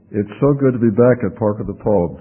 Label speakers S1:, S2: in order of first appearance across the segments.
S1: It's so good to be back at Park of the Palms.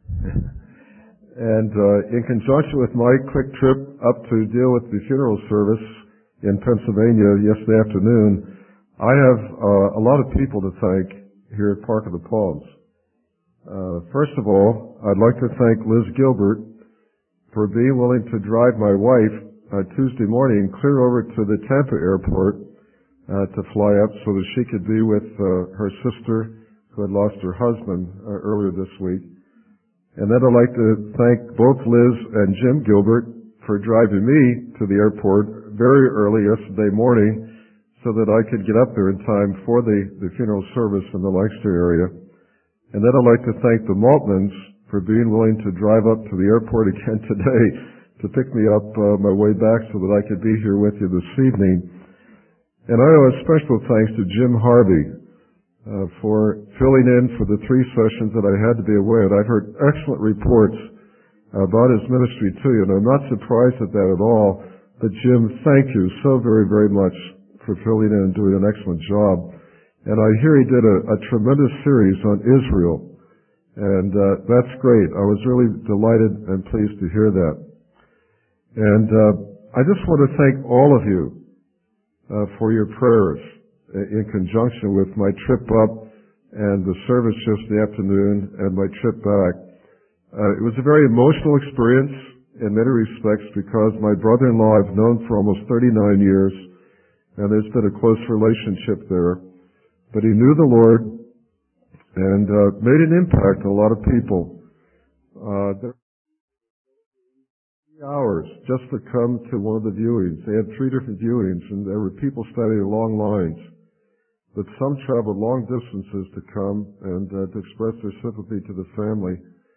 S1: And in conjunction with my quick trip up to deal with the funeral service in Pennsylvania yesterday afternoon, I have a lot of people to thank here at Park of the Palms. First of all, I'd like to thank Liz Gilbert for being willing to drive my wife Tuesday morning clear over to the Tampa airport to fly up so that she could be with her sister who had lost her husband earlier this week. And then I'd like to thank both Liz and Jim Gilbert for driving me to the airport very early yesterday morning so that I could get up there in time for the funeral service in the Lancaster area. And then I'd like to thank the Maltmans for being willing to drive up to the airport again today to pick me up my way back so that I could be here with you this evening. And I owe a special thanks to Jim Harvey for filling in for the 3 sessions that I had to be away. And I've heard excellent reports about his ministry to you, and I'm not surprised at that at all. But Jim, thank you so very, very much for filling in and doing an excellent job. And I hear he did a tremendous series on Israel, and that's great. I was really delighted and pleased to hear that. And I just want to thank all of you for your prayers in conjunction with my trip up and the service yesterday afternoon and my trip back. It was a very emotional experience in many respects because my brother-in-law I've known for almost 39 years, and there's been a close relationship there. But he knew the Lord and made an impact on a lot of people. There were 3 hours just to come to one of the viewings. They had 3 different viewings, and there were people standing in long lines. But some traveled long distances to come and to express their sympathy to the family.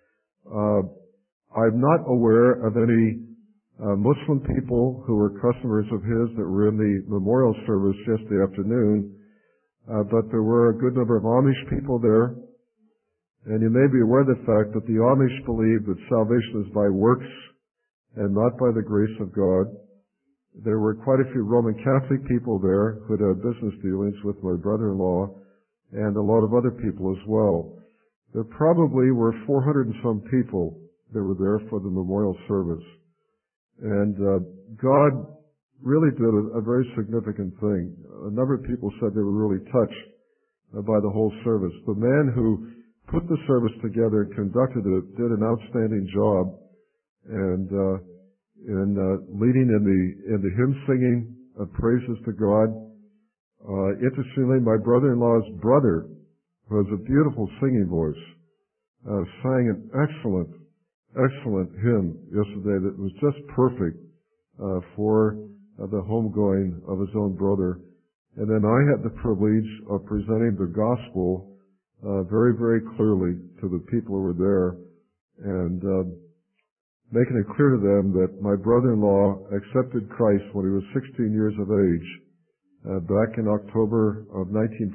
S1: I'm not aware of any Muslim people who were customers of his that were in the memorial service yesterday afternoon, but there were a good number of Amish people there. And you may be aware of the fact that the Amish believe that salvation is by works and not by the grace of God. There were quite a few Roman Catholic people there who had business dealings with my brother-in-law and a lot of other people as well. There probably were 400 and some people that were there for the memorial service. And God really did a very significant thing. A number of people said they were really touched by the whole service. The man who put the service together and conducted it did an outstanding job. And in leading in the hymn singing of praises to God. Interestingly, my brother-in-law's brother, who has a beautiful singing voice, sang an excellent hymn yesterday that was just perfect for the homegoing of his own brother. And then I had the privilege of presenting the gospel very, very clearly to the people who were there, and making it clear to them that my brother-in-law accepted Christ when he was 16 years of age, back in October of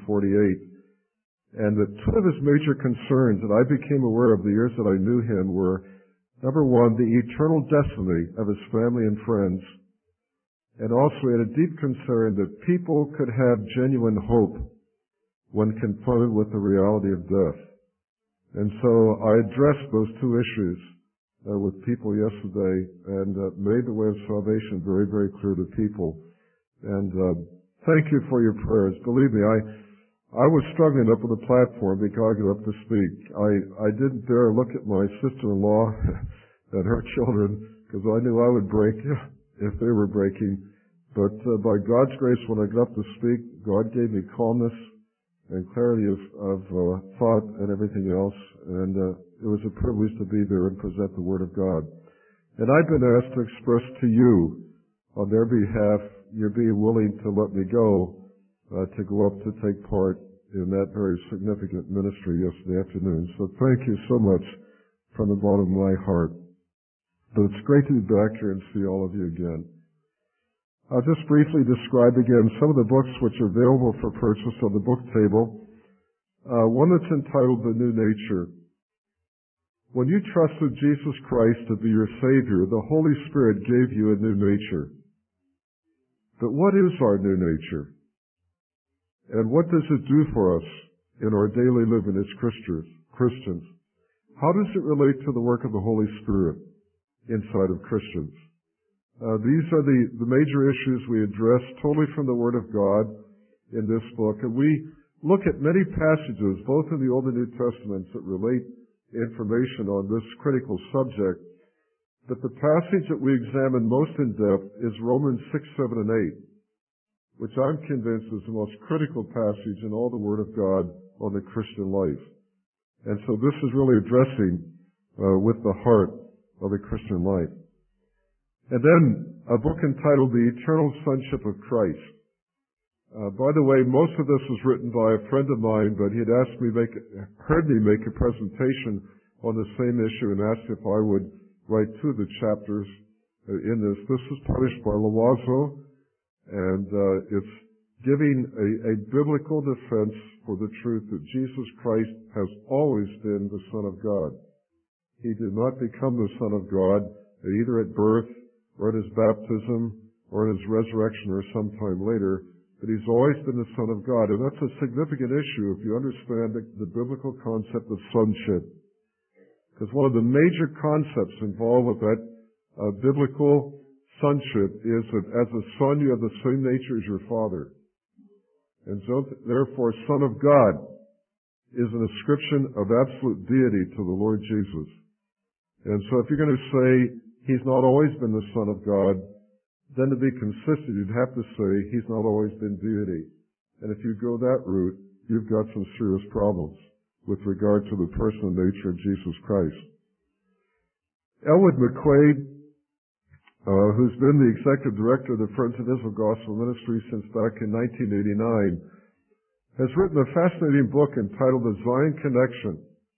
S1: 1948. And that 2 of his major concerns that I became aware of the years that I knew him were, number 1, the eternal destiny of his family and friends, and also he had a deep concern that people could have genuine hope when confronted with the reality of death. And so I addressed those 2 issues with people yesterday and made the way of salvation very, very clear to people. And thank you for your prayers. Believe me, I was struggling up on the platform because I got up to speak. I didn't dare look at my sister-in-law and her children because I knew I would break if they were breaking. But by God's grace, when I got up to speak, God gave me calmness and clarity of thought and everything else. And it was a privilege to be there and present the Word of God. And I've been asked to express to you on their behalf your being willing to let me go to go up to take part in that very significant ministry yesterday afternoon. So thank you so much from the bottom of my heart. But it's great to be back here and see all of you again. I'll just briefly describe again some of the books which are available for purchase on the book table. One that's entitled The New Nature. When you trusted Jesus Christ to be your Savior, the Holy Spirit gave you a new nature. But what is our new nature? And what does it do for us in our daily living as Christians. How does it relate to the work of the Holy Spirit inside of Christians? These are the major issues we address totally from the Word of God in this book. And we look at many passages, both in the Old and New Testaments, that relate information on this critical subject. But the passage that we examine most in depth is Romans 6, 7, and 8, which I'm convinced is the most critical passage in all the Word of God on the Christian life. And so this is really addressing with the heart of the Christian life. And then a book entitled The Eternal Sonship of Christ. By the way, most of this was written by a friend of mine, but he had heard me make a presentation on the same issue and asked if I would write two of the chapters in this. This was published by Loazo, and it's giving a biblical defense for the truth that Jesus Christ has always been the Son of God. He did not become the Son of God either at birth or at his baptism or at his resurrection or sometime later, but he's always been the Son of God. And that's a significant issue if you understand the biblical concept of sonship. Because one of the major concepts involved with that biblical sonship is that as a son you have the same nature as your father. And so, therefore, Son of God is an ascription of absolute deity to the Lord Jesus. And so if you're going to say he's not always been the Son of God, then to be consistent, you'd have to say he's not always been deity. And if you go that route, you've got some serious problems with regard to the person and nature of Jesus Christ. Elwood McQuaid, who's been the executive director of the Friends of Israel Gospel Ministry since back in 1989, has written a fascinating book entitled The Zion Connection.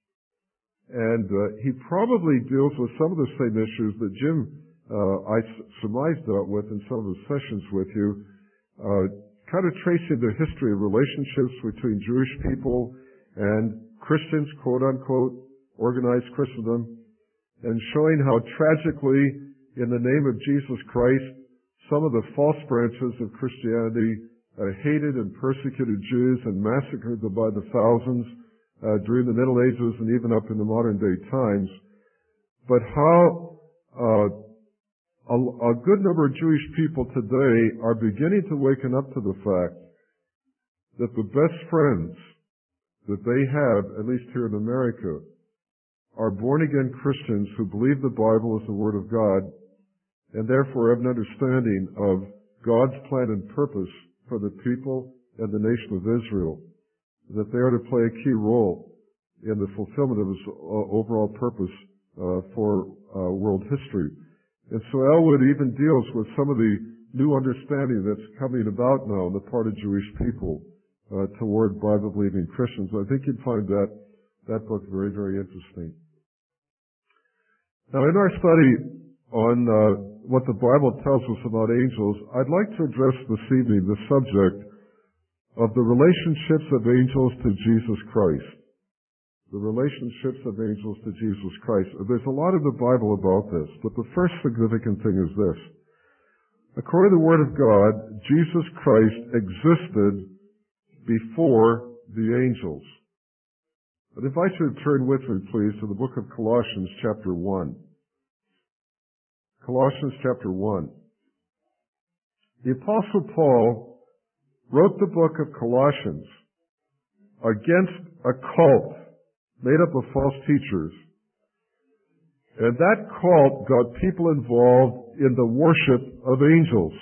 S1: And he probably deals with some of the same issues that Jim I surmised dealt with in some of the sessions with you, kind of tracing the history of relationships between Jewish people and Christians, quote-unquote, organized Christendom, and showing how tragically, in the name of Jesus Christ, some of the false branches of Christianity hated and persecuted Jews and massacred them by the thousands during the Middle Ages and even up in the modern day times. But how a good number of Jewish people today are beginning to waken up to the fact that the best friends that they have, at least here in America, are born-again Christians who believe the Bible is the Word of God and therefore have an understanding of God's plan and purpose for the people and the nation of Israel, that they are to play a key role in the fulfillment of His overall purpose for world history. And so Elwood even deals with some of the new understanding that's coming about now on the part of Jewish people toward Bible-believing Christians. I think you'd find that book very, very interesting. Now, in our study on what the Bible tells us about angels, I'd like to address this evening the subject of the relationships of angels to Jesus Christ. The relationships of angels to Jesus Christ. There's a lot in the Bible about this, but the first significant thing is this. According to the Word of God, Jesus Christ existed before the angels. I'd invite you to turn with me, please, to the book of Colossians chapter 1. Colossians chapter 1. The Apostle Paul wrote the book of Colossians against a cult made up of false teachers. And that cult got people involved in the worship of angels.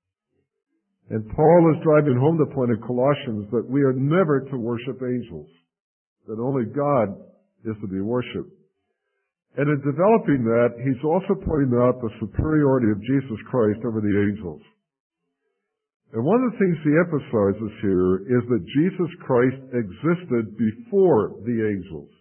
S1: And Paul is driving home the point in Colossians that we are never to worship angels, that only God is to be worshipped. And in developing that, he's also pointing out the superiority of Jesus Christ over the angels. And one of the things he emphasizes here is that Jesus Christ existed before the angels.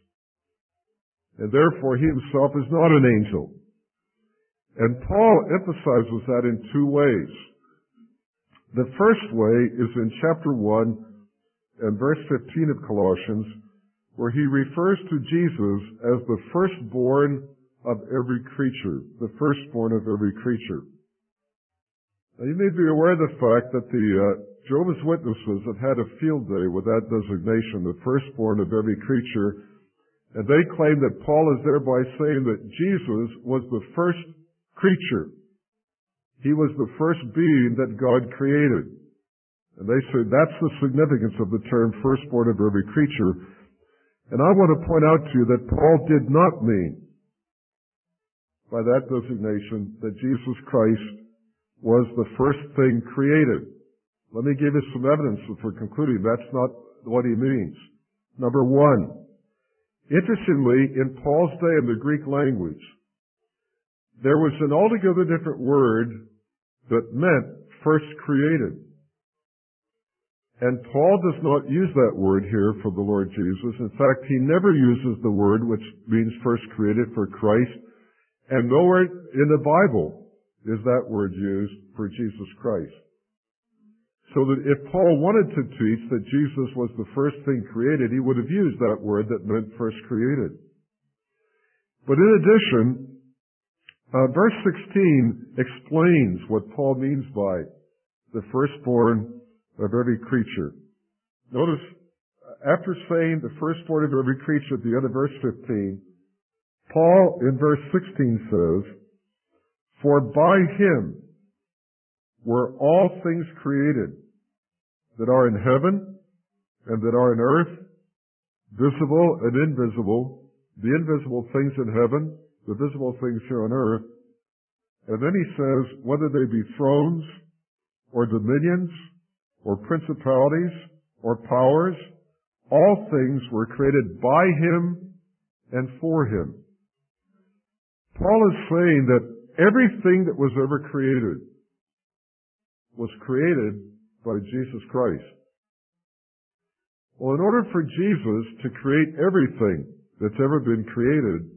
S1: And therefore, he himself is not an angel. And Paul emphasizes that in two ways. The first way is in chapter 1 and verse 15 of Colossians, where he refers to Jesus as the firstborn of every creature. The firstborn of every creature. Now, you may be aware of the fact that the Jehovah's Witnesses have had a field day with that designation, the firstborn of every creature, and they claim that Paul is thereby saying that Jesus was the first creature. He was the first being that God created. And they say that's the significance of the term firstborn of every creature. And I want to point out to you that Paul did not mean by that designation that Jesus Christ was the first thing created. Let me give you some evidence for concluding that's not what he means. Number one, interestingly, in Paul's day in the Greek language, there was an altogether different word that meant first created. And Paul does not use that word here for the Lord Jesus. In fact, he never uses the word which means first created for Christ. And nowhere in the Bible is that word used for Jesus Christ. So that if Paul wanted to teach that Jesus was the first thing created, he would have used that word that meant first created. But in addition, verse 16 explains what Paul means by the firstborn of every creature. Notice, after saying the firstborn of every creature at the end of verse 15, Paul in verse 16 says, "For by him were all things created that are in heaven and that are in earth, visible and invisible, the invisible things in heaven, the visible things here on earth." And then he says, whether they be thrones or dominions or principalities or powers, all things were created by him and for him. Paul is saying that everything that was ever created was created by Jesus Christ. Well, in order for Jesus to create everything that's ever been created,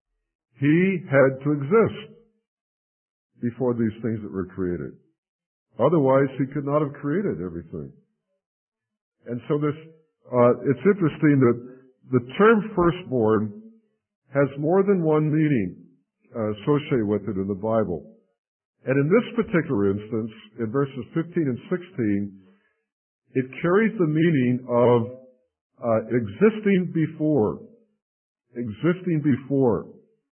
S1: he had to exist before these things that were created. Otherwise, he could not have created everything. And so it's interesting that the term firstborn has more than one meaning associated with it in the Bible. And in this particular instance, in verses 15 and 16, it carries the meaning of existing before. Existing before.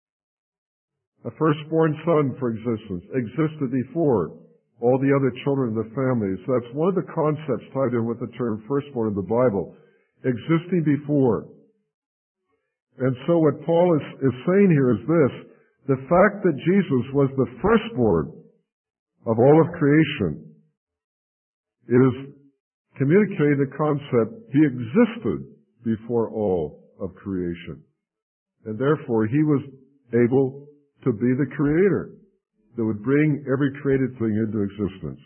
S1: A firstborn son, for existence, existed before all the other children in the family. So that's one of the concepts tied in with the term firstborn in the Bible. Existing before. And so what Paul is saying here is this: the fact that Jesus was the firstborn of all of creation is communicating the concept he existed before all of creation. And therefore he was able to be the creator that would bring every created thing into existence.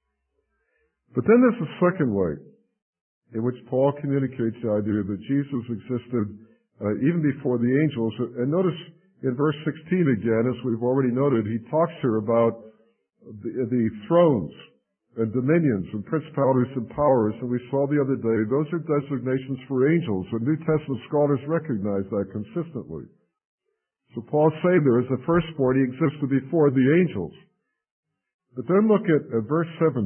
S1: But then there's a second way in which Paul communicates the idea that Jesus existed even before the angels. And notice in verse 16 again, as we've already noted, he talks here about the thrones and dominions and principalities and powers. And we saw the other day, those are designations for angels. And New Testament scholars recognize that consistently. So Paul's saying there is a firstborn, he existed before the angels. But then look at verse 17.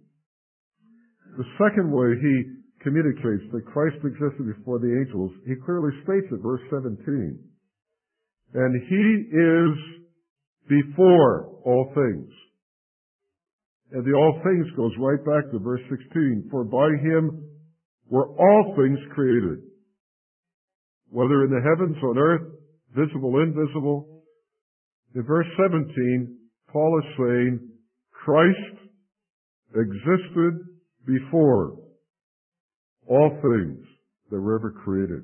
S1: The second way he communicates that Christ existed before the angels, he clearly states it, verse 17. And he is before all things. And the all things goes right back to verse 16. For by him were all things created, whether in the heavens, on earth, visible, invisible. In verse 17, Paul is saying Christ existed before all things that were ever created.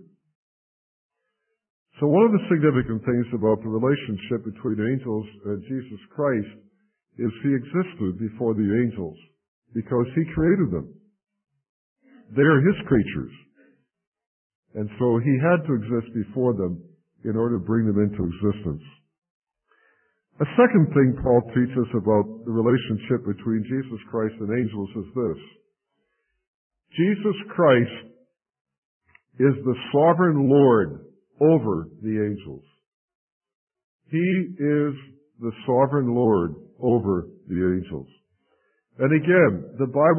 S1: So one of the significant things about the relationship between angels and Jesus Christ is he existed before the angels because he created them. They are his creatures. And so he had to exist before them in order to bring them into existence. A second thing Paul teaches about the relationship between Jesus Christ and angels is this. Jesus Christ is the sovereign Lord over the angels. He is the sovereign Lord over the angels. And again, the Bible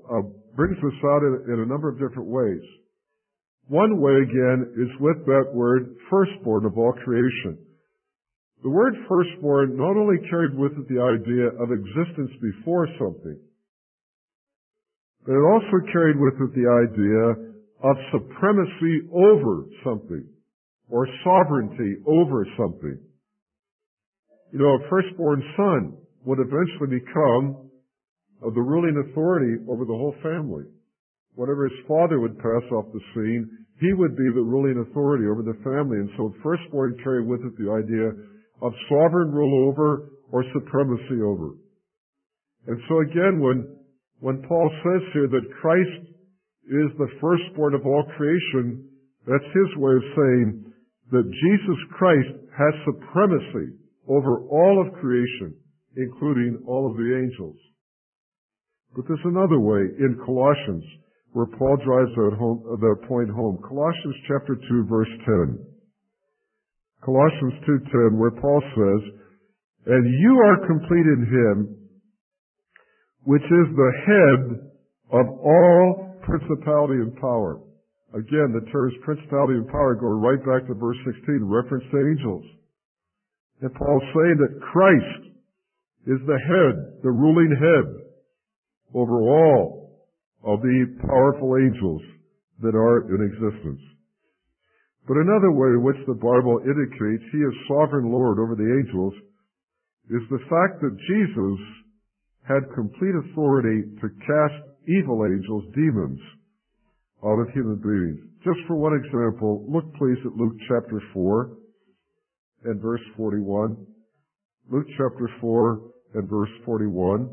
S1: brings this out in a number of different ways. One way, again, is with that word firstborn of all creation. The word firstborn not only carried with it the idea of existence before something, but it also carried with it the idea of supremacy over something, or sovereignty over something. You know, a firstborn son would eventually become the ruling authority over the whole family. Whenever his father would pass off the scene, he would be the ruling authority over the family. And so firstborn carried with it the idea of sovereign rule over or supremacy over. And so again, when Paul says here that Christ is the firstborn of all creation, that's his way of saying that Jesus Christ has supremacy over all of creation, including all of the angels. But there's another way in Colossians where Paul drives that point home. Colossians chapter 2, verse 10. Colossians 2:10, where Paul says, "And you are complete in him, which is the head of all principality and power." Again, the terms principality and power go right back to verse 16, reference to angels. And Paul's saying that Christ is the head, the ruling head, over all of the powerful angels that are in existence. But another way in which the Bible indicates he is sovereign Lord over the angels is the fact that Jesus had complete authority to cast evil angels, demons, out of human beings. Just for one example, look please at Luke chapter 4 and verse 41. Luke chapter 4 and verse 41.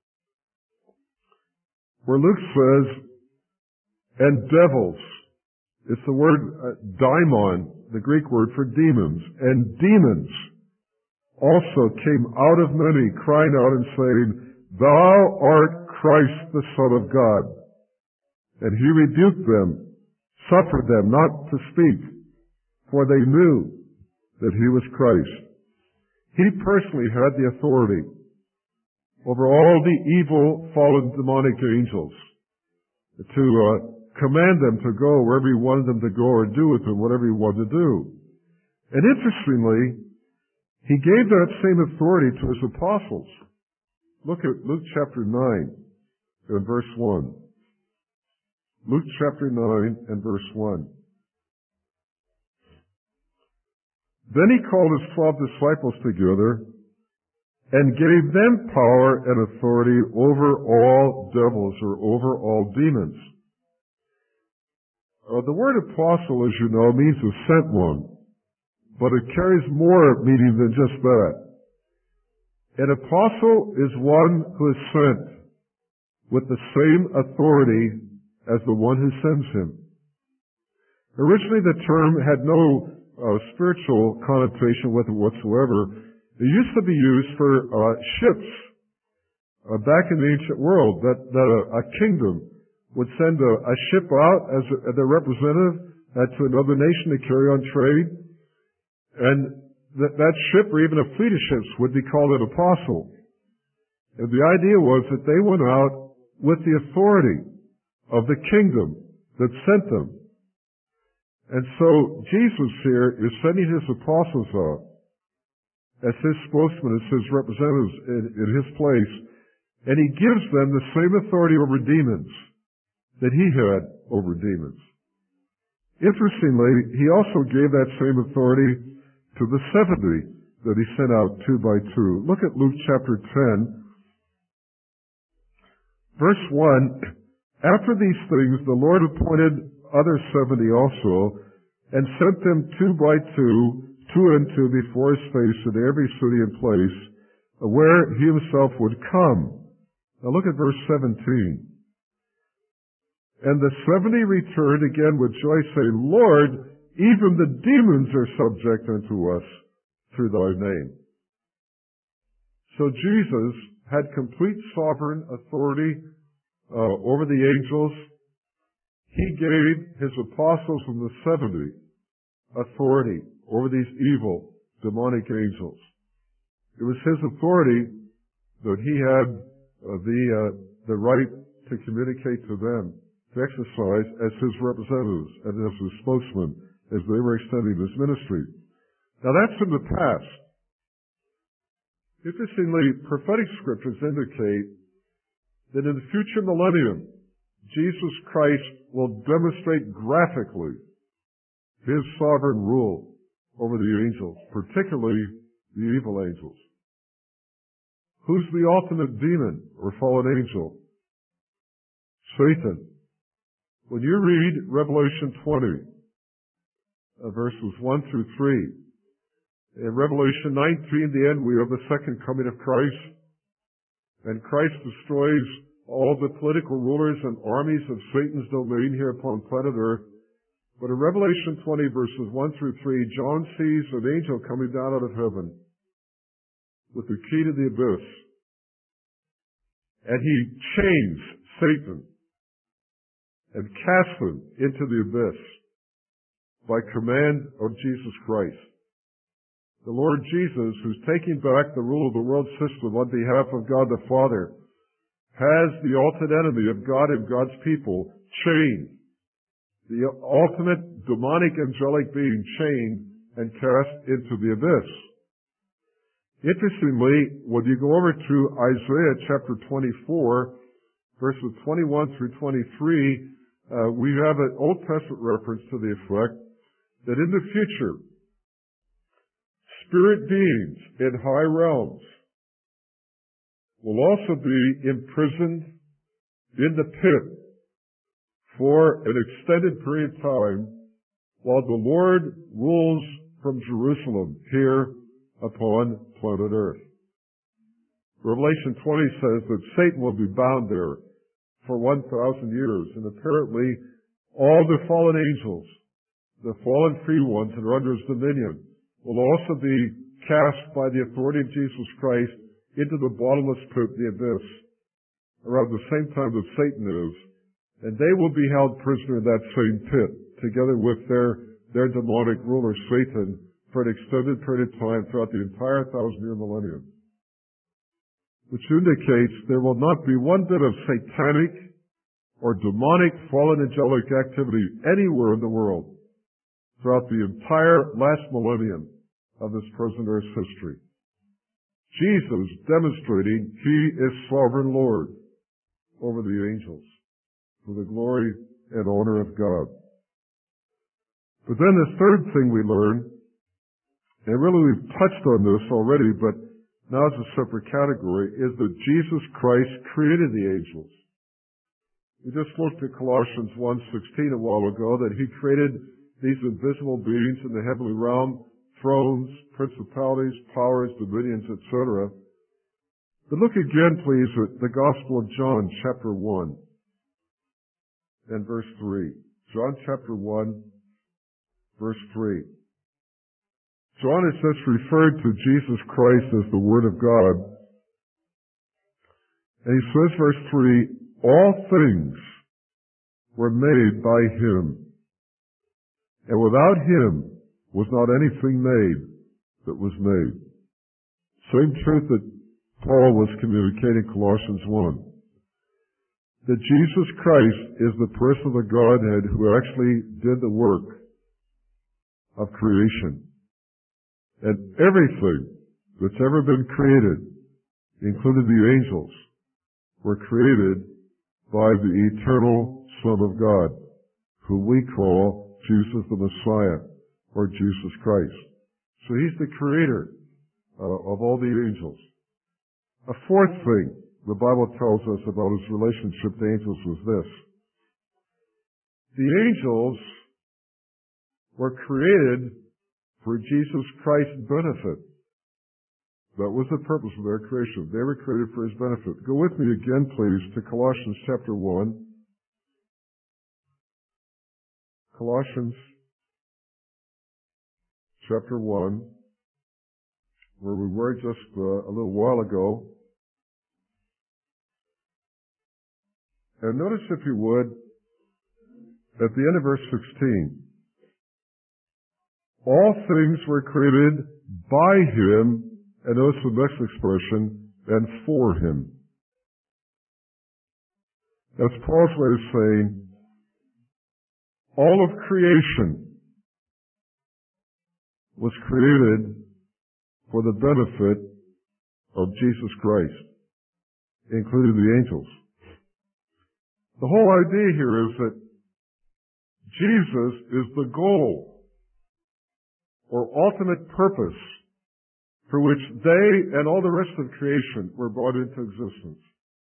S1: Where Luke says, "And devils," it's the word daimon, the Greek word for demons, "and demons also came out of many, crying out and saying, Thou art Christ, the Son of God. And he rebuked them, suffered them not to speak, for they knew that he was Christ." He personally had the authority over all the evil, fallen, demonic angels to command them to go wherever he wanted them to go or do with them whatever he wanted to do. And interestingly, he gave that same authority to his apostles. Look at Luke chapter 9 and verse 1. Luke chapter 9 and verse 1. "Then he called his 12 disciples together and gave them power and authority over all devils," or over all demons. The word apostle, as you know, means a sent one, but it carries more meaning than just that. An apostle is one who is sent with the same authority as the one who sends him. Originally, the term had no spiritual connotation with it whatsoever. It used to be used for ships back in the ancient world, that a kingdom would send a ship out as a representative to another nation to carry on trade. And that ship, or even a fleet of ships, would be called an apostle. And the idea was that they went out with the authority of the kingdom that sent them. And so Jesus here is sending his apostles out as his spokesman, as his representatives in his place, and he gives them the same authority over demons that he had over demons. Interestingly, he also gave that same authority to the 70 that he sent out 2 by 2. Look at Luke chapter 10, verse 1. "After these things, the Lord appointed other 70 also, and sent them 2 by 2, 2 and 2 before his face in every city and place, where he himself would come." Now look at verse 17. "And the 70 returned again with joy, saying, Lord, even the demons are subject unto us through thy name." So Jesus had complete sovereign authority over the angels. He gave his apostles from the 70 authority over these evil, demonic angels. It was his authority that he had the right to communicate to them, to exercise as his representatives and as his spokesmen as they were extending his ministry. Now that's in the past. Interestingly, prophetic scriptures indicate that in the future millennium, Jesus Christ will demonstrate graphically his sovereign rule over the angels, particularly the evil angels. Who's the ultimate demon or fallen angel? Satan. When you read Revelation 20, verses 1 through 3, in Revelation 19, the end, we have the second coming of Christ, and Christ destroys all the political rulers and armies of Satan's domain here upon planet Earth. But in Revelation 20, verses 1 through 3, John sees an angel coming down out of heaven with the key to the abyss. And he chains Satan and casts him into the abyss by command of Jesus Christ. The Lord Jesus, who's taking back the rule of the world system on behalf of God the Father, has the ultimate enemy of God and God's people chained. The ultimate demonic angelic being chained and cast into the abyss. Interestingly, when you go over to Isaiah chapter 24, verses 21 through 23, we have an Old Testament reference to the effect that in the future, spirit beings in high realms will also be imprisoned in the pit for an extended period of time while the Lord rules from Jerusalem here upon planet Earth. Revelation 20 says that Satan will be bound there for 1,000 years, and apparently all the fallen angels, the fallen free ones that are under his dominion, will also be cast by the authority of Jesus Christ into the bottomless pit, the abyss, around the same time that Satan is. And they will be held prisoner in that same pit, together with their demonic ruler, Satan, for an extended period of time throughout the entire 1,000-year millennium. Which indicates there will not be one bit of satanic or demonic fallen angelic activity anywhere in the world throughout the entire last millennium of this present Earth's history. Jesus demonstrating he is sovereign Lord over the angels for the glory and honor of God. But then the third thing we learn, and really we've touched on this already, but now it's a separate category, is that Jesus Christ created the angels. We just looked at Colossians 1:16 a while ago, that he created these invisible beings in the heavenly realm, thrones, principalities, powers, dominions, etc. But look again, please, at the Gospel of John, chapter 1 and verse 3. John chapter 1, verse 3. John is just referred to Jesus Christ as the Word of God. And he says, verse 3, all things were made by him, and without him was not anything made that was made. Same truth that Paul was communicating in Colossians 1. That Jesus Christ is the person of the Godhead who actually did the work of creation. And everything that's ever been created, including the angels, were created by the eternal Son of God, who we call Jesus the Messiah, or Jesus Christ. So he's the creator of all the angels. A fourth thing the Bible tells us about his relationship to angels was this. The angels were created for Jesus Christ's benefit. That was the purpose of their creation. They were created for his benefit. Go with me again, please, to Colossians chapter 1. Colossians chapter 1, where we were just a little while ago. And notice, if you would, at the end of verse 16, all things were created by him, and notice the next expression, and for him. That's Paul's way of saying all of creation was created for the benefit of Jesus Christ, including the angels. The whole idea here is that Jesus is the goal or ultimate purpose for which they and all the rest of creation were brought into existence.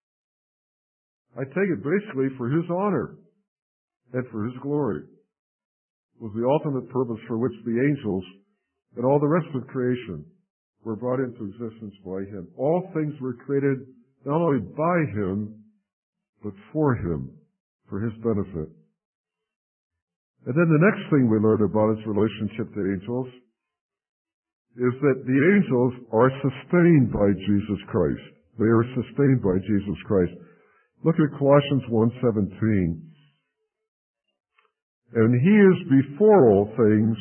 S1: I take it basically for His honor and for His glory. It was the ultimate purpose for which the angels and all the rest of creation were brought into existence by Him. All things were created not only by Him, but for Him, for His benefit. And then the next thing we learn about His relationship to angels is that the angels are sustained by Jesus Christ. They are sustained by Jesus Christ. Look at Colossians 1:17. And He is before all things,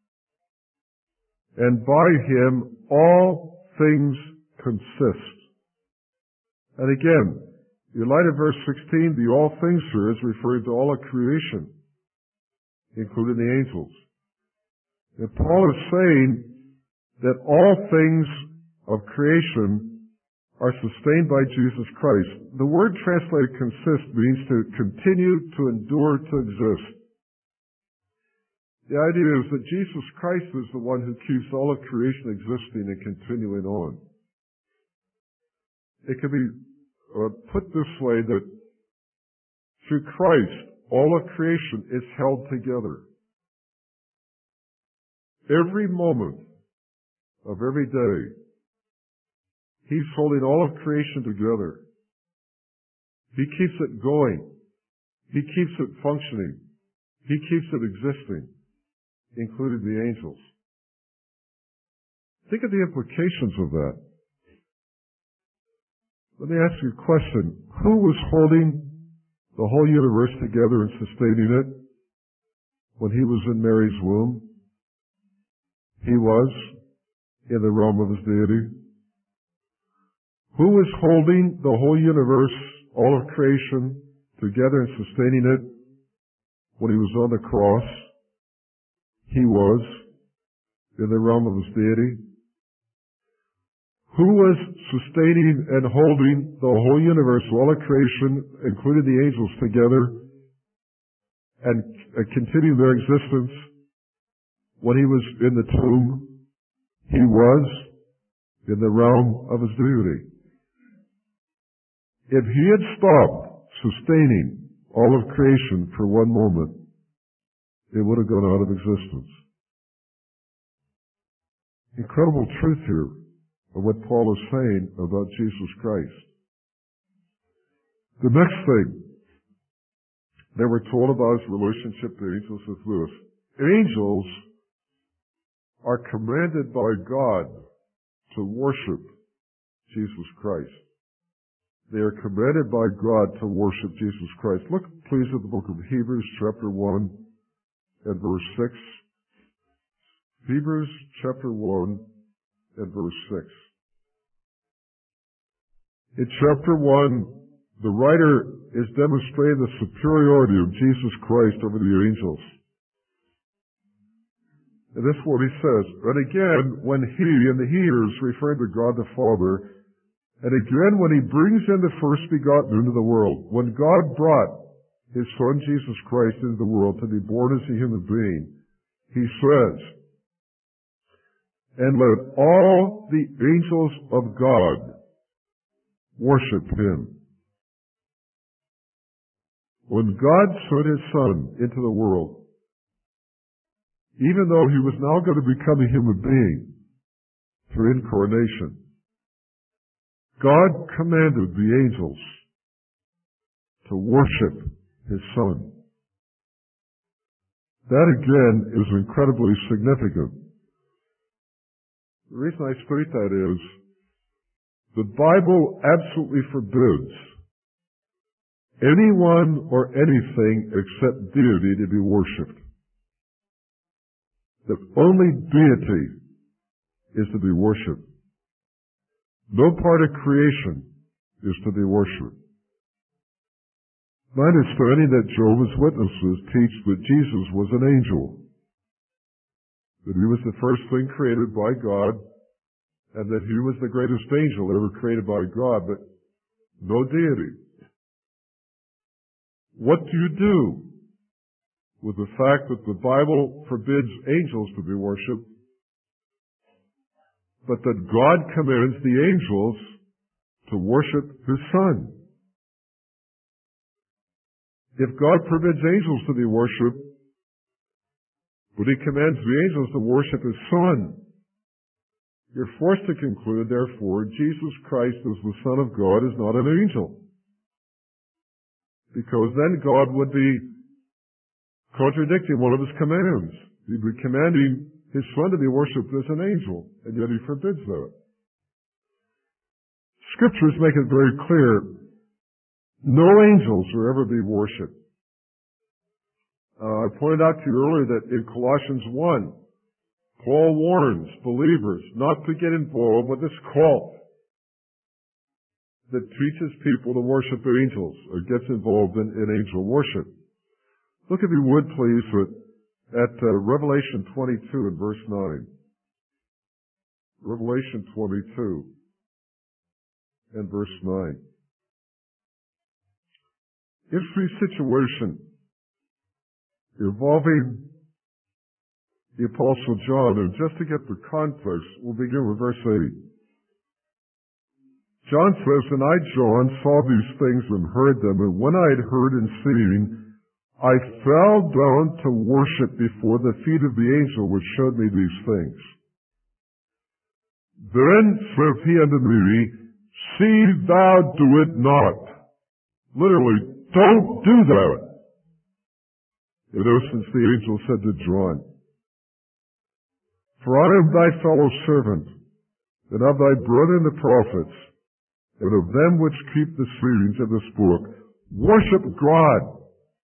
S1: and by Him all things consist. And again, in light of verse 16, the all things here is referring to all of creation, including the angels. And Paul is saying that all things of creation are sustained by Jesus Christ. The word translated consist means to continue, to endure, to exist. The idea is that Jesus Christ is the one who keeps all of creation existing and continuing on. It can be put this way, that through Christ, all of creation is held together. Every moment of every day, He's holding all of creation together. He keeps it going. He keeps it functioning. He keeps it existing, including the angels. Think of the implications of that. Let me ask you a question. Who was holding the whole universe together and sustaining it when He was in Mary's womb? He was in the realm of His deity. Who was holding the whole universe, all of creation, together and sustaining it when He was on the cross? He was in the realm of His deity. Who was sustaining and holding the whole universe, all of creation, including the angels, together and continuing their existence when He was in the tomb? He was in the realm of His deity. If He had stopped sustaining all of creation for one moment, it would have gone out of existence. Incredible truth here of what Paul is saying about Jesus Christ. The next thing that we're told about His relationship to angels is this. Angels are commanded by God to worship Jesus Christ. They are commanded by God to worship Jesus Christ. Look, please, at the book of Hebrews, chapter 1 and verse 6. Hebrews, chapter 1 and verse 6. In chapter 1, the writer is demonstrating the superiority of Jesus Christ over the angels. And this is what he says. And again, when He, and the He is referring to God the Father, and again, when He brings in the first begotten into the world, when God brought His Son Jesus Christ into the world to be born as a human being, He says, and let all the angels of God worship Him. When God sent His Son into the world, even though He was now going to become a human being through incarnation, God commanded the angels to worship His Son. That again is incredibly significant. The reason I state that is, the Bible absolutely forbids anyone or anything except deity to be worshipped. That only deity is to be worshipped. No part of creation is to be worshipped. My understanding that Jehovah's Witnesses teach that Jesus was an angel, that he was the first thing created by God, and that he was the greatest angel ever created by God, but no deity. What do you do with the fact that the Bible forbids angels to be worshipped, but that God commands the angels to worship his Son? If God forbids angels to be worshipped, but he commands the angels to worship his Son, you're forced to conclude, therefore, Jesus Christ as the Son of God is not an angel. Because then God would be contradicting one of his commands. He'd be commanding his Son to be worshipped as an angel, and yet he forbids that. Scriptures make it very clear, no angels will ever be worshipped. I pointed out to you earlier that in Colossians 1, Paul warns believers not to get involved with this cult that teaches people to worship angels or gets involved in angel worship. Look, if you would, please, at Revelation 22 and verse 9. Revelation 22 and verse 9. Interesting situation involving the Apostle John, and just to get the context, we'll begin with verse 8. John says, "And I, John, saw these things and heard them, and when I had heard and seen, I fell down to worship before the feet of the angel which showed me these things. Then saith he unto me, See thou do it not." Literally, don't do that. In essence, the angel said to John, "For I am thy fellow servant, and of thy brethren the prophets, and of them which keep the sealings of this book. Worship God."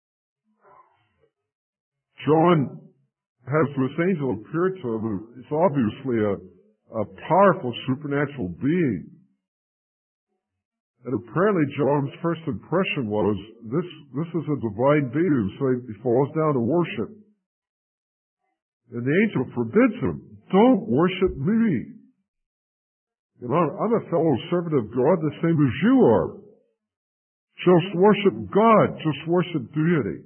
S1: John has this angel appear to him. It's obviously a powerful supernatural being. And apparently John's first impression was, this is a divine being, so he falls down to worship. And the angel forbids him, "Don't worship me. You know, I'm a fellow servant of God the same as you are. Just worship God. Just worship deity."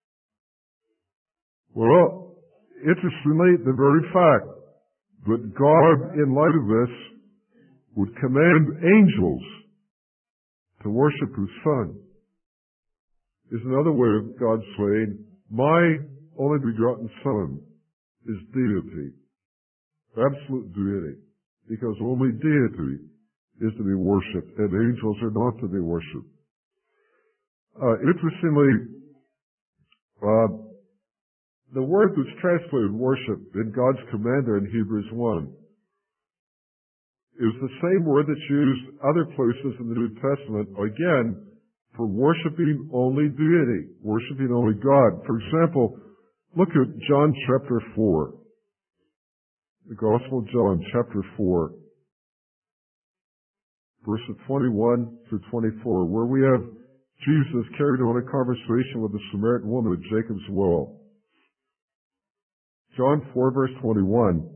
S1: Well, interestingly, the very fact that God, in light of this, would command angels to worship his Son is another way of God saying, my only begotten Son is deity, absolute deity, because only deity is to be worshipped, and angels are not to be worshipped. Interestingly, the word that's translated worship in God's command there in Hebrews 1 is the same word that's used other places in the New Testament, again, for worshiping only deity, worshiping only God. For example, look at John chapter 4. The Gospel of John chapter 4, verses 21 through 24, where we have Jesus carried on a conversation with the Samaritan woman at Jacob's well. John 4, verse 21.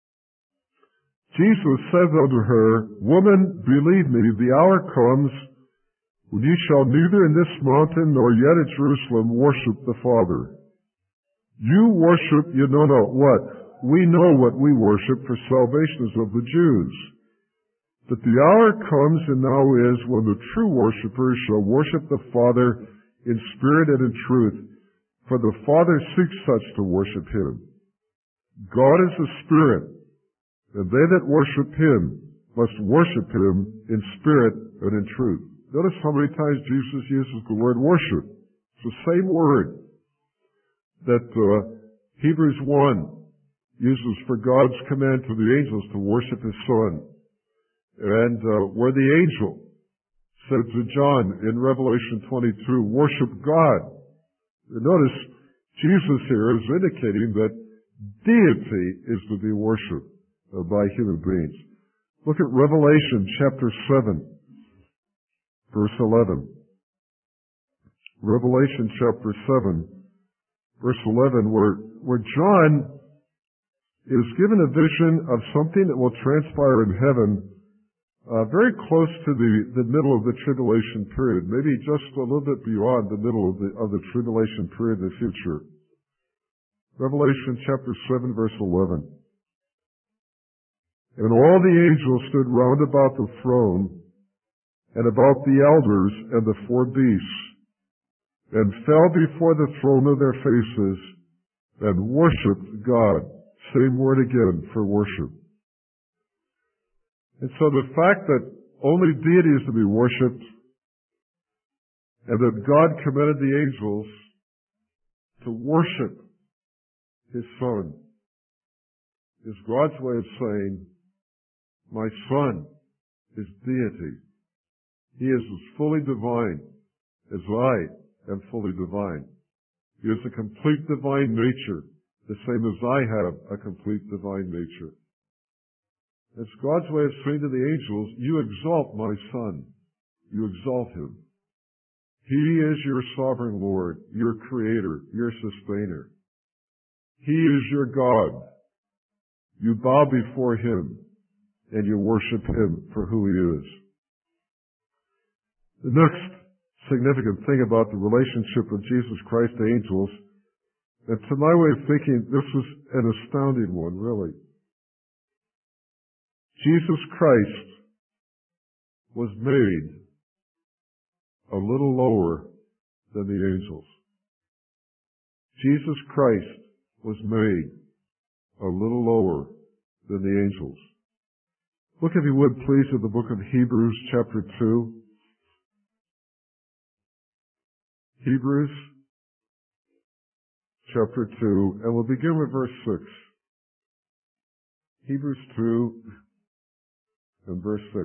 S1: Jesus says unto her, "Woman, believe me, the hour comes when ye shall neither in this mountain nor yet at Jerusalem worship the Father. You worship you know not what. We know what we worship, for salvation is of the Jews. But the hour comes, and now is, when the true worshippers shall worship the Father in spirit and in truth, for the Father seeks such to worship him. God is a spirit, and they that worship him must worship him in spirit and in truth." Notice how many times Jesus uses the word worship. It's the same word that Hebrews 1 uses for God's command to the angels to worship his Son. And where the angel said to John in Revelation 22, "Worship God." And notice Jesus here is indicating that deity is to be worshipped by human beings. Look at Revelation chapter 7, verse 11. Revelation chapter 7, verse 11, where John is given a vision of something that will transpire in heaven very close to the middle of the tribulation period, maybe just a little bit beyond the middle of the tribulation period in the future. Revelation chapter 7, verse 11. And all the angels stood round about the throne and about the elders and the four beasts, and fell before the throne of their faces and worshipped God. Same word again for worship. And so the fact that only deity is to be worshipped and that God commanded the angels to worship His Son is God's way of saying, my Son is deity. He is as fully divine as I am fully divine. He has a complete divine nature, the same as I have a complete divine nature. It's God's way of saying to the angels, you exalt my Son. You exalt Him. He is your sovereign Lord, your Creator, your Sustainer. He is your God. You bow before Him and you worship Him for who He is. The next significant thing about the relationship of Jesus Christ to angels, and to my way of thinking, this was an astounding one, really. Jesus Christ was made a little lower than the angels. Jesus Christ was made a little lower than the angels. Look, if you would, please, at the book of Hebrews, chapter 2. Hebrews, chapter 2, and we'll begin with verse 6. Hebrews 2 and verse 6.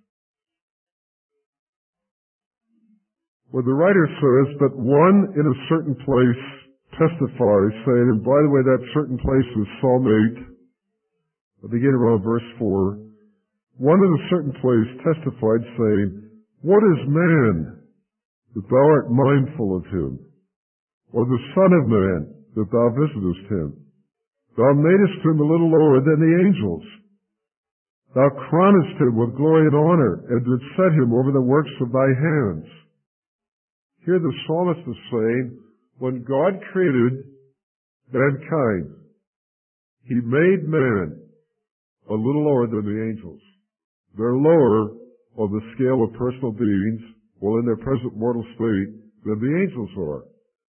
S1: Where the writer says, but one in a certain place testifies, saying, and by the way, that certain place is Psalm 8. I'll begin around verse 4. One in a certain place testified, saying, what is man that thou art mindful of him? Or the Son of Man that thou visitest him? Thou madest him a little lower than the angels. Thou crownest him with glory and honor, and didst set him over the works of thy hands. Here the psalmist is saying, when God created mankind, He made man a little lower than the angels. They're lower on the scale of personal beings, while in their present mortal state, than the angels are.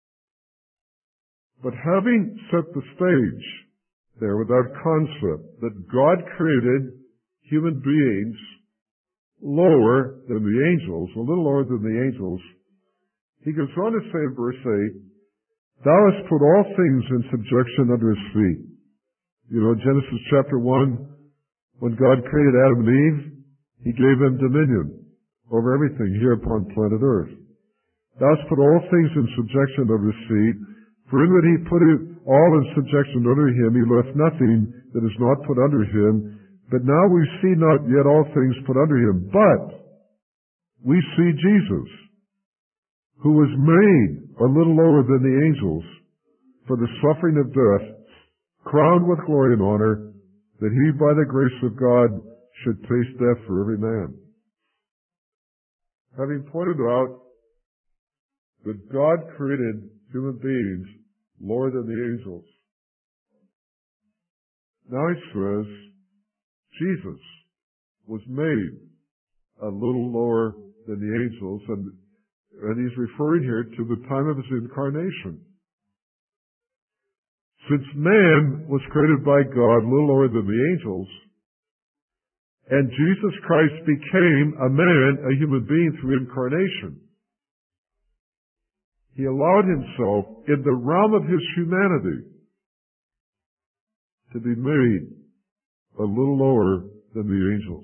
S1: But having set the stage there with that concept that God created human beings lower than the angels, a little lower than the angels, He goes on to say in verse 8, thou hast put all things in subjection under His feet. You know, Genesis chapter 1, when God created Adam and Eve, He gave them dominion over everything here upon planet Earth. Thou hast put all things in subjection under His feet, for in that He put it all in subjection under Him, He left nothing that is not put under Him. But now we see not yet all things put under Him, but we see Jesus, who was made a little lower than the angels for the suffering of death, crowned with glory and honor, that He, by the grace of God, should taste death for every man. Having pointed out that God created human beings lower than the angels, now He says Jesus was made a little lower than the angels, and He's referring here to the time of His incarnation. Since man was created by God a little lower than the angels, and Jesus Christ became a man, a human being through incarnation, He allowed Himself in the realm of His humanity to be made a little lower than the angels.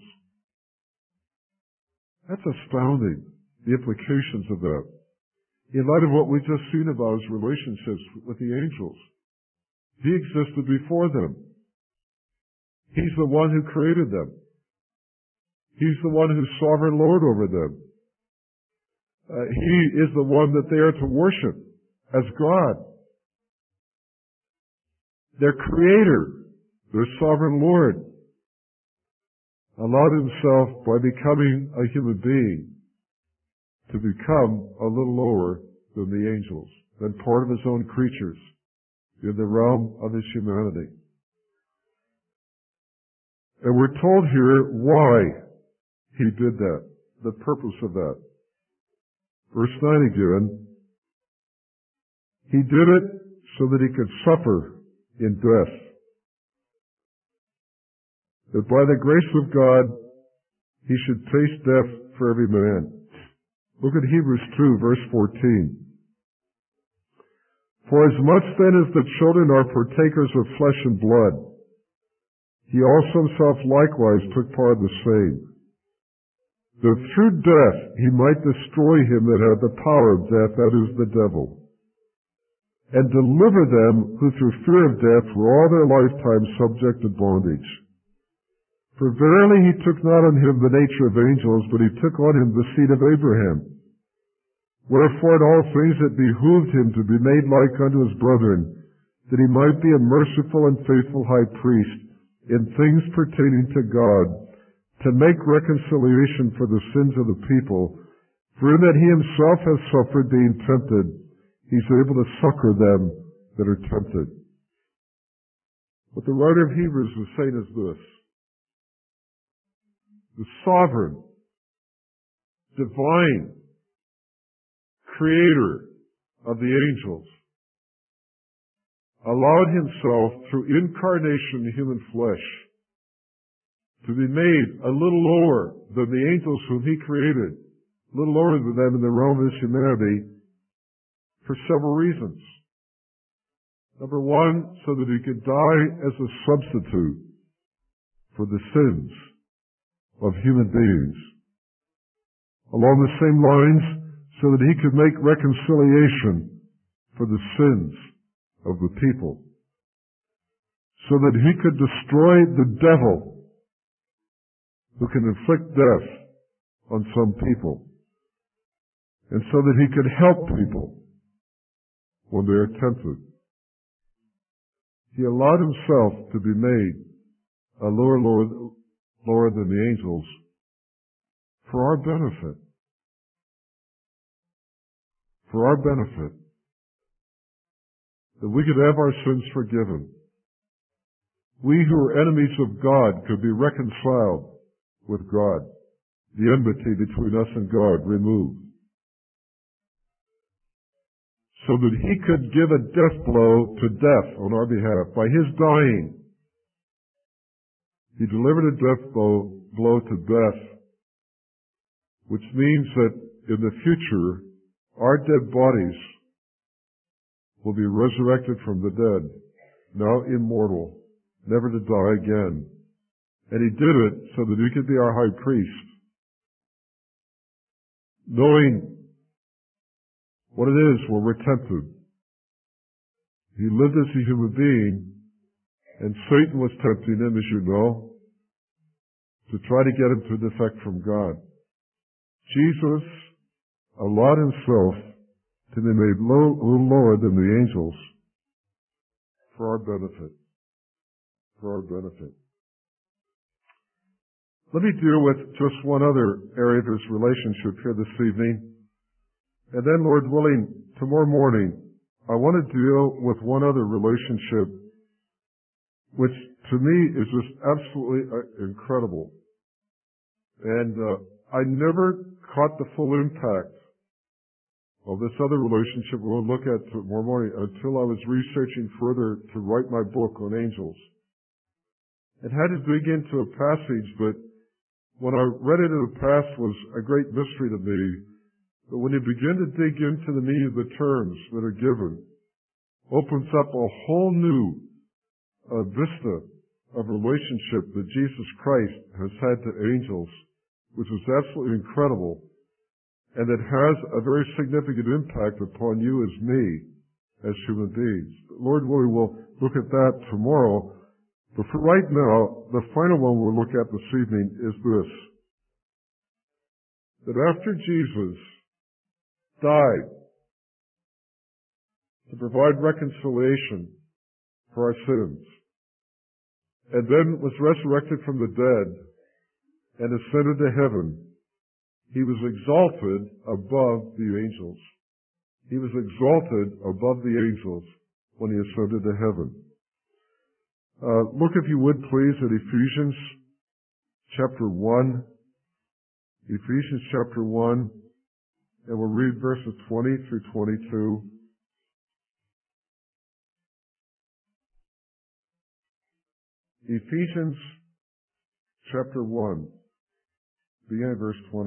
S1: That's astounding, the implications of that, in light of what we've just seen about His relationships with the angels. He existed before them. He's the one who created them. He's the one who's sovereign Lord over them. He is the one that they are to worship as God, their Creator, their Sovereign Lord, allowed Himself, by becoming a human being, to become a little lower than the angels, than part of His own creatures in the realm of His humanity. And we're told here why He did that, the purpose of that. Verse 9 again, He did it so that He could suffer in death, that by the grace of God He should taste death for every man. Look at Hebrews 2, verse 14. For as much then as the children are partakers of flesh and blood, He also Himself likewise took part of the same, that through death He might destroy him that had the power of death, that is, the devil, and deliver them who through fear of death were all their lifetime subject to bondage. For verily He took not on Him the nature of angels, but He took on Him the seed of Abraham. Wherefore in all things it behooved Him to be made like unto His brethren, that He might be a merciful and faithful high priest in things pertaining to God, to make reconciliation for the sins of the people. For in that He Himself has suffered being tempted, He's able to succor them that are tempted. What the writer of Hebrews is saying is this: the sovereign, divine Creator of the angels allowed Himself, through incarnation in human flesh, to be made a little lower than the angels whom He created, a little lower than them in the realm of His humanity, for several reasons. Number one, so that He could die as a substitute for the sins of human beings. Along the same lines, so that He could make reconciliation for the sins of the people. So that He could destroy the devil who can inflict death on some people. And so that He could help people when they are tempted. He allowed Himself to be made a lower than the angels for our benefit. For our benefit. That we could have our sins forgiven. We who are enemies of God could be reconciled with God. The enmity between us and God removed. So that He could give a death blow to death on our behalf. By His dying, He delivered a death blow to death, which means that in the future, our dead bodies will be resurrected from the dead, now immortal, never to die again. And He did it so that He could be our high priest, knowing what it is when we're tempted. He lived as a human being, and Satan was tempting Him, as you know, to try to get Him to defect from God. Jesus allowed Himself to be made a little lower than the angels for our benefit. For our benefit. Let me deal with just one other area of His relationship here this evening. And then, Lord willing, tomorrow morning, I want to deal with one other relationship which to me is just absolutely incredible. And I never caught the full impact of this other relationship we'll look at tomorrow morning until I was researching further to write my book on angels. It had to dig into a passage, but when I read it in the past was a great mystery to me. But when you begin to dig into the meaning of the terms that are given, opens up a whole new vista of relationship that Jesus Christ has had to angels, which is absolutely incredible, and it has a very significant impact upon you as me, as human beings. But Lord willing, we'll look at that tomorrow. But for right now, the final one we'll look at this evening is this: that after Jesus died to provide reconciliation for our sins, and then was resurrected from the dead and ascended to heaven. He was exalted above the angels. He was exalted above the angels when he ascended to heaven. Look, if you would, please, at Ephesians chapter 1. Ephesians chapter 1, and we'll read verses 20 through 22. Ephesians chapter 1, beginning at verse 20.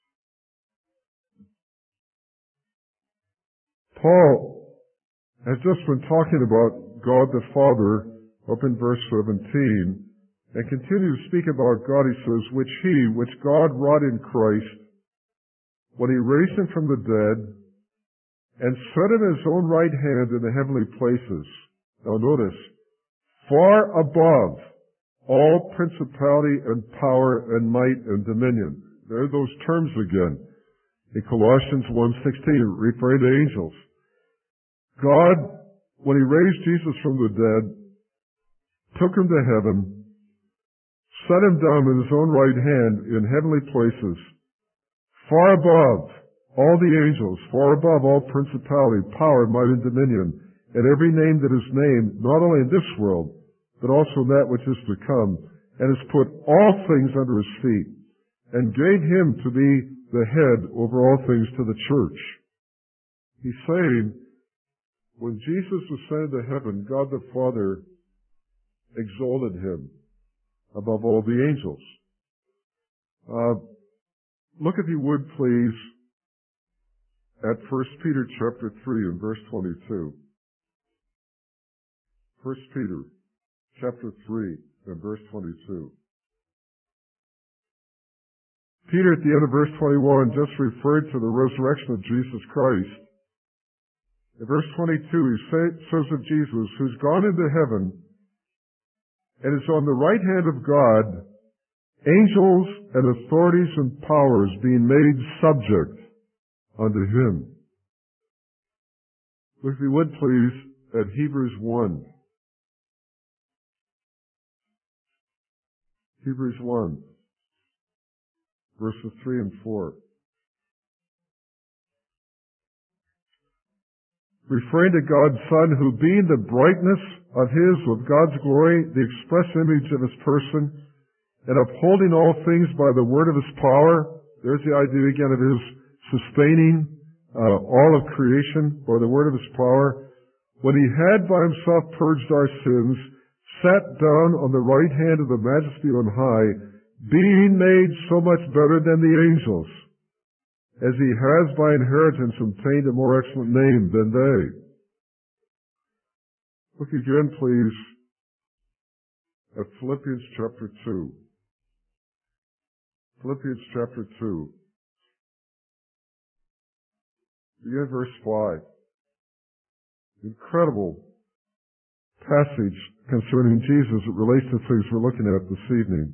S1: Paul has just been talking about God the Father up in verse 17, and continues to speak about God. He says, which God wrought in Christ, when he raised him from the dead, and set him at his own right hand in the heavenly places. Now notice, far above all principality and power and might and dominion. There are those terms again. In Colossians 1:16, referring to angels. God, when he raised Jesus from the dead, took him to heaven, set him down in his own right hand in heavenly places, far above all the angels, far above all principality, power, might, and dominion, and every name that is named, not only in this world, but also in that which is to come, and has put all things under his feet, and gave him to be the head over all things to the church. He's saying, when Jesus ascended to heaven, God the Father exalted him above all the angels. Look, if you would, please, at 1 Peter chapter 3 and verse 22. 1 Peter chapter 3 and verse 22. Peter, at the end of verse 21, just referred to the resurrection of Jesus Christ. In verse 22, he says of Jesus, who's gone into heaven and is on the right hand of God, angels and authorities and powers being made subject unto him. Look, if you would, please, at Hebrews 1. Hebrews 1, verses 3 and 4. Referring to God's Son, who being the brightness of his, with God's glory, the express image of his person, and upholding all things by the word of his power, there's the idea again of his sustaining all of creation by the word of his power, when he had by himself purged our sins, sat down on the right hand of the majesty on high, being made so much better than the angels, as he has by inheritance obtained a more excellent name than they. Look again, please, at Philippians chapter 2. Philippians chapter 2. Begin verse 5. Incredible passage concerning Jesus that relates to things we're looking at this evening.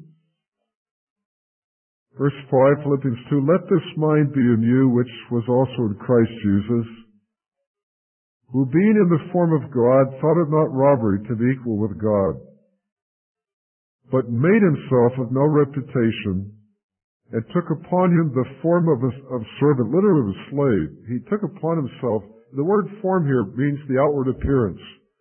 S1: Verse 5, Philippians 2, let this mind be in you, which was also in Christ Jesus, who being in the form of God, thought it not robbery to be equal with God, but made himself of no reputation, and took upon him the form of a servant, literally of a slave. He took upon himself, the word form here means the outward appearance.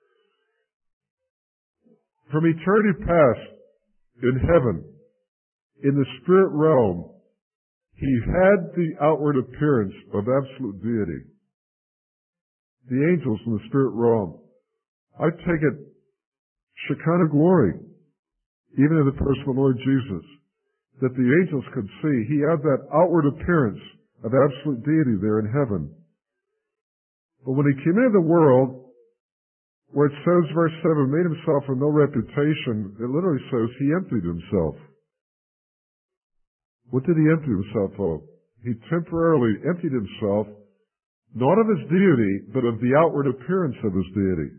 S1: From eternity past, in heaven, in the spirit realm, he had the outward appearance of absolute deity. The angels in the spirit realm. I take it Shekinah glory, even in the person of the Lord Jesus, that the angels could see. He had that outward appearance of absolute deity there in heaven. But when he came into the world, where it says, verse 7, made himself of no reputation, it literally says he emptied himself. What did he empty himself of? He temporarily emptied himself, not of his deity, but of the outward appearance of his deity.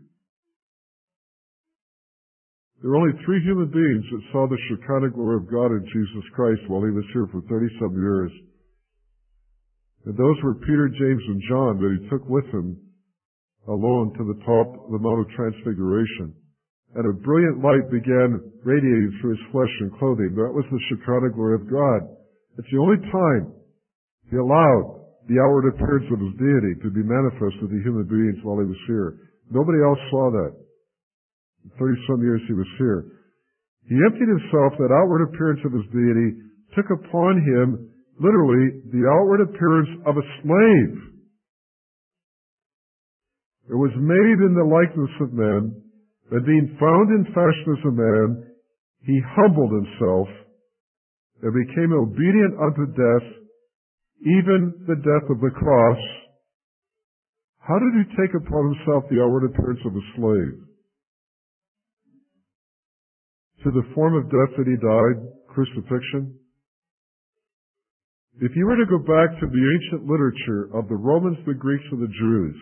S1: There were only 3 human beings that saw the Shekinah glory of God in Jesus Christ while he was here for 37 years. And those were Peter, James, and John that he took with him alone to the top of the Mount of Transfiguration. And a brilliant light began radiating through his flesh and clothing. That was the Shekinah glory of God. It's the only time he allowed the outward appearance of his deity to be manifested to human beings while he was here. Nobody else saw that. 30-some years he was here. He emptied himself, that outward appearance of his deity, took upon him, literally, the outward appearance of a slave. It was made in the likeness of men, and being found in fashion as a man, he humbled himself and became obedient unto death, even the death of the cross. How did he take upon himself the outward appearance of a slave? To the form of death that he died, crucifixion. If you were to go back to the ancient literature of the Romans, the Greeks, and the Jews,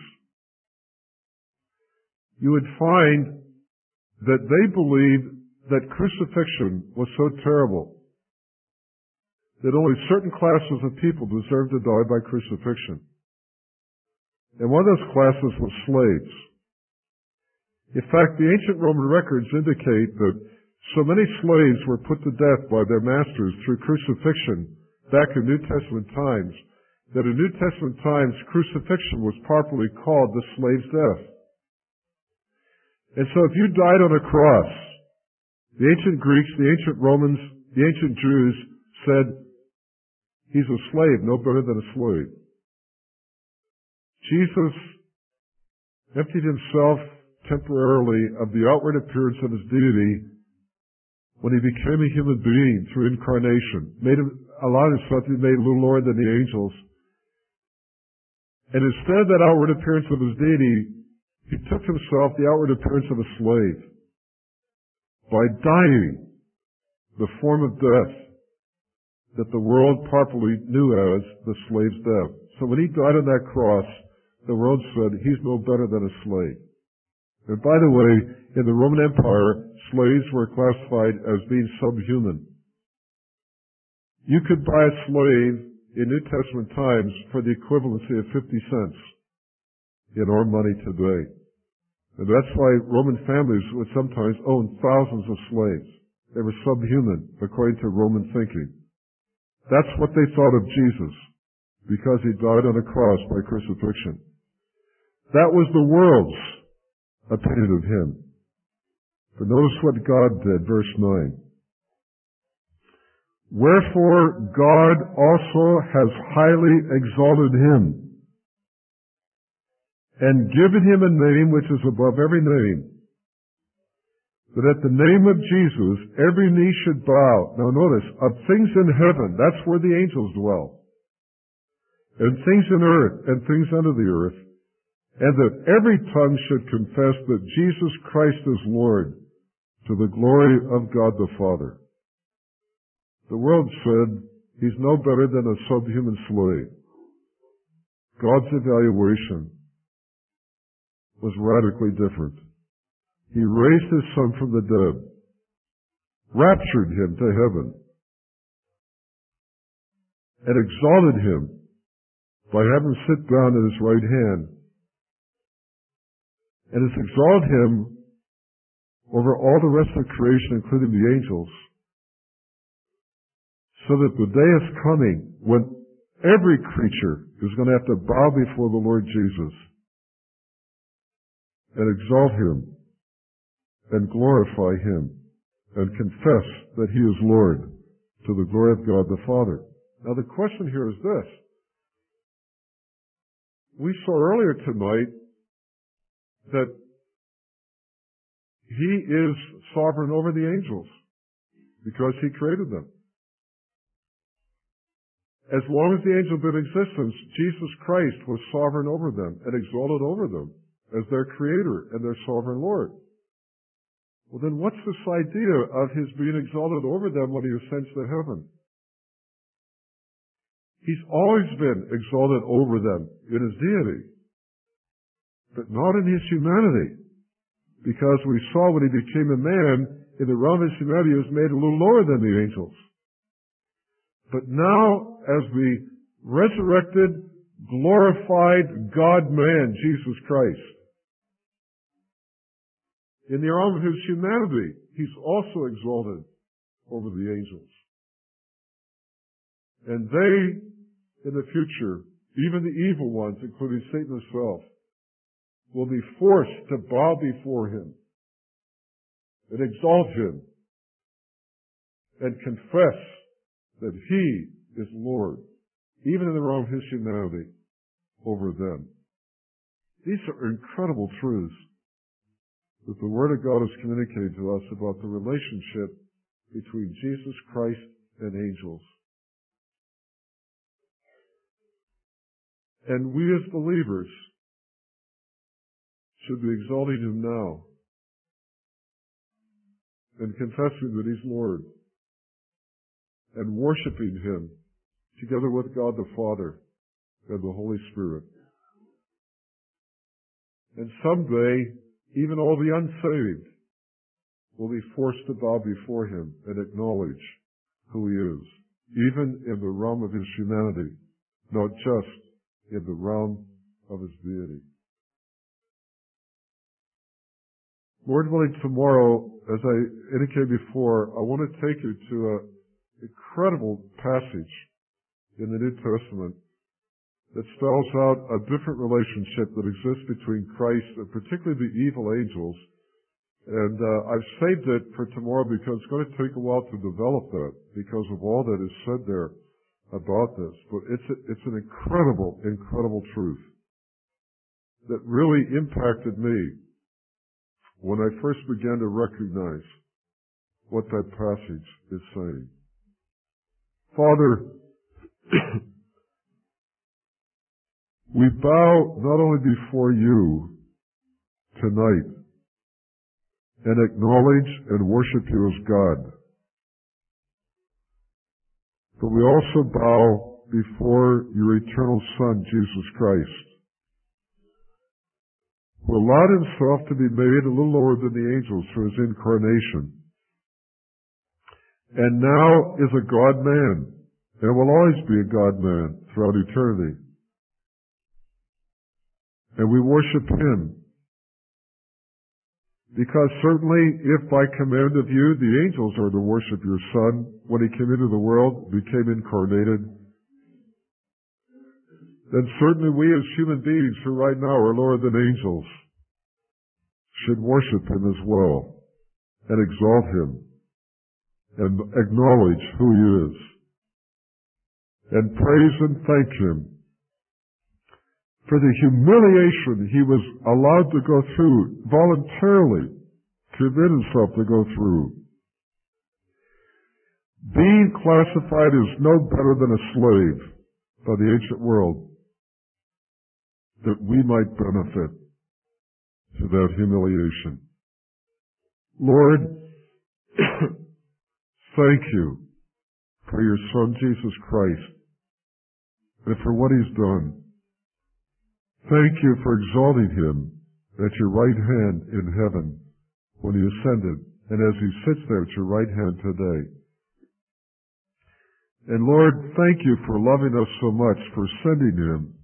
S1: you would find that they believed that crucifixion was so terrible that only certain classes of people deserved to die by crucifixion. And one of those classes was slaves. In fact, the ancient Roman records indicate that so many slaves were put to death by their masters through crucifixion back in New Testament times, that in New Testament times, crucifixion was properly called the slave's death. And so if you died on a cross, the ancient Greeks, the ancient Romans, the ancient Jews said, he's a slave, no better than a slave. Jesus emptied himself temporarily of the outward appearance of his deity when he became a human being through incarnation, allowed himself to be made a little lower than the angels. And instead of that outward appearance of his deity, he took himself the outward appearance of a slave by dying the form of death that the world properly knew as the slave's death. So when he died on that cross, the world said, he's no better than a slave. And by the way, in the Roman Empire, slaves were classified as being subhuman. You could buy a slave in New Testament times for the equivalency of 50 cents in our money today. And that's why Roman families would sometimes own thousands of slaves. They were subhuman, according to Roman thinking. That's what they thought of Jesus, because he died on a cross by crucifixion. That was the world's opinion of him. But notice what God did, verse 9. Wherefore God also has highly exalted him, and given him a name which is above every name, that at the name of Jesus every knee should bow. Now notice, of things in heaven, that's where the angels dwell, and things in earth, and things under the earth, and that every tongue should confess that Jesus Christ is Lord, to the glory of God the Father. The world said, he's no better than a subhuman slave. God's evaluation was radically different. He raised his Son from the dead, raptured him to heaven, and exalted him by having him sit down at his right hand, and has exalted him over all the rest of creation, including the angels, so that the day is coming when every creature is going to have to bow before the Lord Jesus and exalt him and glorify him and confess that he is Lord, to the glory of God the Father. Now the question here is this. We saw earlier tonight that he is sovereign over the angels because he created them. As long as the angels been in existence, Jesus Christ was sovereign over them and exalted over them as their creator and their sovereign Lord. Well, then what's this idea of his being exalted over them when he ascends to heaven? He's always been exalted over them in his deity, but not in his humanity. Because we saw when he became a man, in the realm of his humanity, he was made a little lower than the angels. But now, as the resurrected, glorified God-man, Jesus Christ. In the realm of his humanity, he's also exalted over the angels. And they, in the future, even the evil ones, including Satan himself, will be forced to bow before him and exalt him and confess that he is Lord, even in the realm of his humanity, over them. These are incredible truths that the Word of God has communicated to us about the relationship between Jesus Christ and angels. And we as believers should be exalting him now and confessing that he's Lord and worshiping him together with God the Father and the Holy Spirit. And someday, even all the unsaved will be forced to bow before him and acknowledge who he is, even in the realm of his humanity, not just in the realm of his deity. Lord willing, tomorrow, as I indicated before, I want to take you to an incredible passage in the New Testament that spells out a different relationship that exists between Christ and particularly the evil angels. And I've saved it for tomorrow because it's going to take a while to develop that because of all that is said there about this. But it's an incredible, incredible truth that really impacted me when I first began to recognize what that passage is saying. Father, we bow not only before you tonight and acknowledge and worship you as God, but we also bow before your eternal Son, Jesus Christ, who allowed himself to be made a little lower than the angels through his incarnation, and now is a God-man, and will always be a God-man throughout eternity. And we worship him. Because certainly, if by command of you, the angels are to worship your Son, when he came into the world, became incarnated, then certainly we as human beings who right now are lower than angels should worship him as well, and exalt him, and acknowledge who he is, and praise and thank him for the humiliation he was allowed to go through, voluntarily commit himself to go through. Being classified as no better than a slave by the ancient world, that we might benefit through that humiliation. Lord, thank you for your Son, Jesus Christ, and for what he's done. Thank you for exalting him at your right hand in heaven when he ascended, and as he sits there at your right hand today. And Lord, thank you for loving us so much, for sending him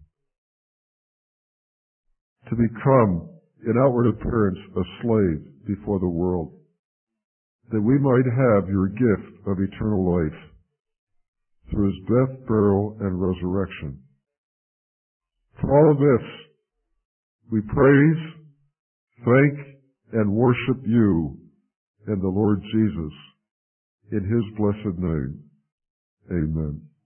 S1: to become, in outward appearance, a slave before the world, that we might have your gift of eternal life through his death, burial, and resurrection. For all of this, we praise, thank, and worship you and the Lord Jesus in his blessed name. Amen.